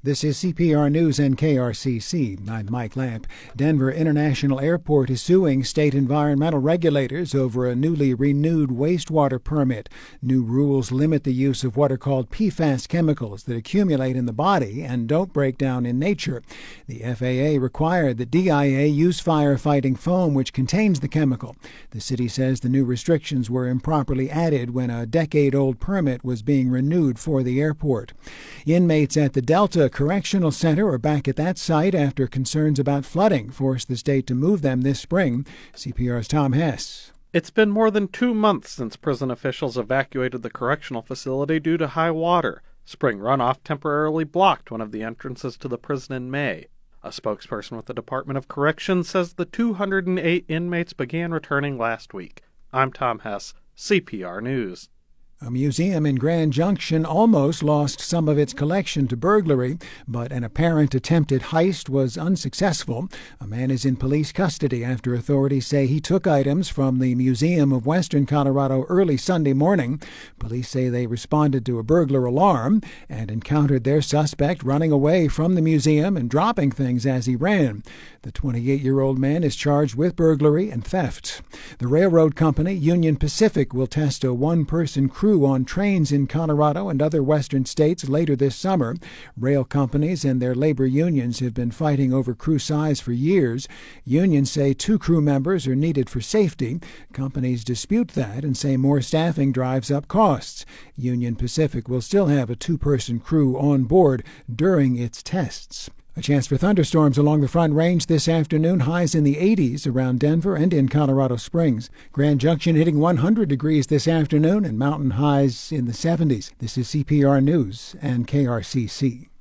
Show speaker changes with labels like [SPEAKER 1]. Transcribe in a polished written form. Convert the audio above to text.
[SPEAKER 1] This is CPR News and KRCC. I'm Mike Lamp. Denver International Airport is suing state environmental regulators over a newly renewed wastewater permit. New rules limit the use of what are called PFAS chemicals that accumulate in the body and don't break down in nature. The FAA required that DIA use firefighting foam which contains the chemical. The city says the new restrictions were improperly added when a decade-old permit was being renewed for the airport. Inmates at the Delta Correctional Center are back at that site after concerns about flooding forced the state to move them this spring. CPR's Tom Hess.
[SPEAKER 2] It's been more than 2 months since prison officials evacuated the correctional facility due to high water. Spring runoff temporarily blocked one of the entrances to the prison in May. A spokesperson with the Department of Corrections says the 208 inmates began returning last week. I'm Tom Hess, CPR News.
[SPEAKER 1] A museum in Grand Junction almost lost some of its collection to burglary, but an apparent attempted heist was unsuccessful. A man is in police custody after authorities say he took items from the Museum of Western Colorado early Sunday morning. Police say they responded to a burglar alarm and encountered their suspect running away from the museum and dropping things as he ran. The 28-year-old man is charged with burglary and theft. The railroad company, Union Pacific, will test a one-person crew on trains in Colorado and other western states later this summer. Rail companies and their labor unions have been fighting over crew size for years. Unions say 2 crew members are needed for safety. Companies dispute that and say more staffing drives up costs. Union Pacific will still have a 2-person crew on board during its tests. A chance for thunderstorms along the Front Range this afternoon, highs in the 80s around Denver and in Colorado Springs. Grand Junction hitting 100 degrees this afternoon and mountain highs in the 70s. This is CPR News and KRCC.